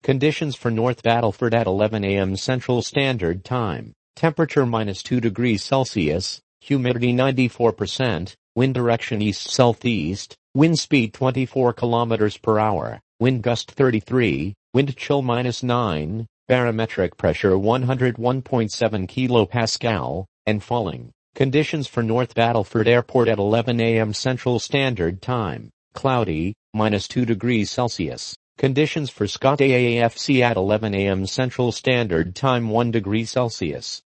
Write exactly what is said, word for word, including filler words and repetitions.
Conditions for North Battleford at eleven a m Central Standard Time. Temperature minus two degrees Celsius, humidity ninety-four percent, wind direction east-southeast, wind speed twenty-four kilometers per hour, wind gust thirty-three, wind chill minus nine, barometric pressure one hundred one point seven kilopascal, and falling. Conditions for North Battleford Airport at eleven a m Central Standard Time. Cloudy, minus two degrees Celsius. Conditions for Scott A A F C at eleven a m Central Standard Time one degree Celsius.